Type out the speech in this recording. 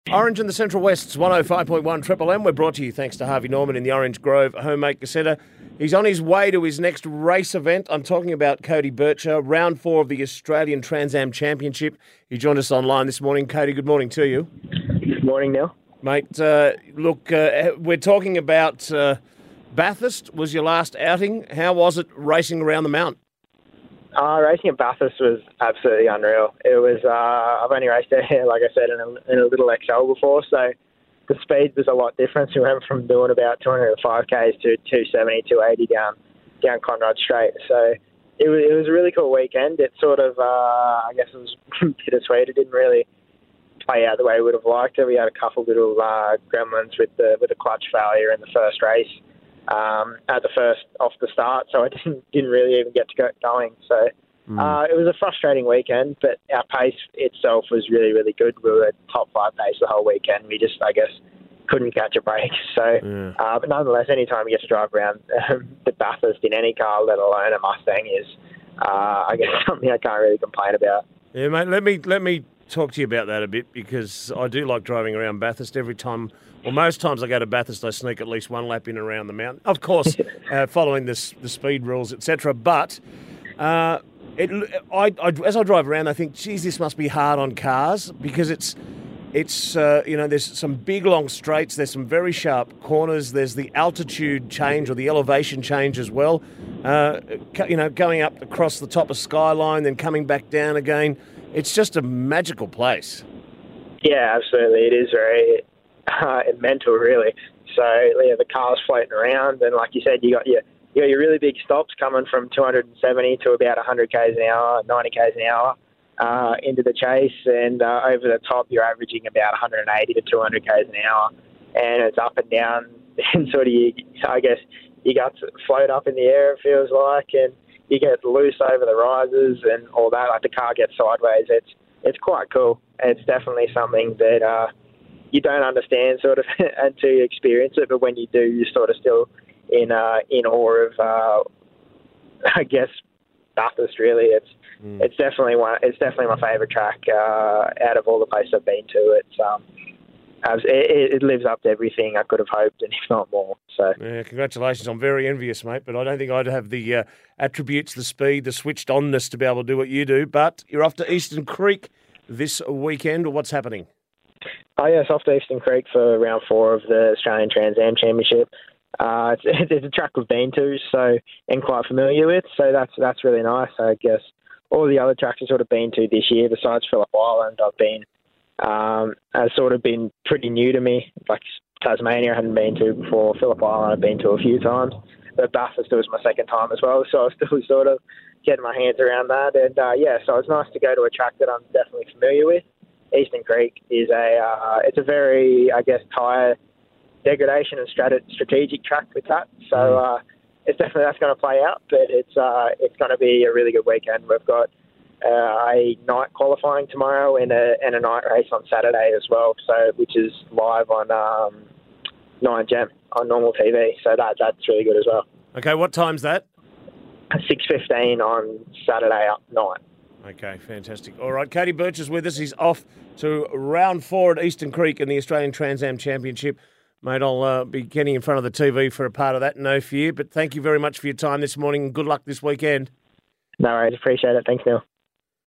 Orange in the Central West's 105.1 Triple M. We're brought to you thanks to Harvey Norman in the Orange Grove Homemaker Centre. He's on his way to his next race event. I'm talking about Cody Bircher, round 4 of the Australian Trans Am Championship. He joined us online this morning. Cody, good morning to you. Good morning, Neil. Mate, we're talking about Bathurst was your last outing. How was it racing around the mount? Racing at Bathurst was absolutely unreal. It was, I've only raced there, like I said, in a little XL before, so the speed was a lot different. We went from doing about 205 Ks to 270, 280 down Conrad Straight. So it was a really cool weekend. It sort of, I guess it was bittersweet. It didn't really play out the way we would have liked it. We had a couple little gremlins with the clutch failure in the first race. At the first off the start, so I didn't really even get to go going. So it was a frustrating weekend, but our pace itself was really, really good. We were top 5 pace the whole weekend. We just, I guess, couldn't catch a break. So, but nonetheless, anytime you get to drive around the Bathurst in any car, let alone a Mustang, is, I guess, something I can't really complain about. Yeah, mate. Let me talk to you about that a bit, because I do like driving around Bathurst. Every time, well, most times I go to Bathurst, I sneak at least one lap in and around the mountain. Of course, following the speed rules, etc. But as I drive around, I think, geez, this must be hard on cars, because it's there's some big long straights, there's some very sharp corners, there's the altitude change or the elevation change as well. Going up across the top of Skyline, then coming back down again. It's just a magical place. Yeah, absolutely. It is very mental, really. So the car's floating around, and like you said, you got your really big stops coming from 270 to about 100 k's an hour, 90 k's an hour into the chase, and over the top you're averaging about 180 to 200 k's an hour, and it's up and down, and sort of I guess you got to float up in the air, it feels like, and you get loose over the rises and all that. Like the car gets sideways. It's quite cool. It's definitely something that you don't understand sort of until you experience it. But when you do, you're sort of still in awe of, I guess, Bathurst. Really, it's definitely my favourite track out of all the places I've been to. It lives up to everything I could have hoped, and if not more. So, yeah, congratulations. I'm very envious, mate, but I don't think I'd have the attributes, the speed, the switched-onness to be able to do what you do. But you're off to Eastern Creek this weekend, or what's happening? Oh, yes, off to Eastern Creek for round 4 of the Australian Trans Am Championship. It's a track we've been to, and quite familiar with, so that's really nice. I guess all the other tracks I've sort of been to this year, besides Phillip Island, has sort of been pretty new to me. Like Tasmania I hadn't been to before. Phillip Island I've been to a few times. But Bathurst was my second time as well, so I was still sort of getting my hands around that. And so it's nice to go to a track that I'm definitely familiar with. Eastern Creek is it's a very, I guess, tyre degradation and strategic track with that. So it's definitely that's going to play out, but it's going to be a really good weekend. We've got a night qualifying tomorrow and a night race on Saturday as well, so which is live on 9Gem on normal TV. So that's really good as well. Okay, what time's that? 6:15 on Saturday night. Okay, fantastic. All right, Cody Bircher's with us. He's off to round 4 at Eastern Creek in the Australian Trans Am Championship. Mate, I'll be getting in front of the TV for a part of that, no fear. But thank you very much for your time this morning, and good luck this weekend. No worries, appreciate it. Thanks, Neil.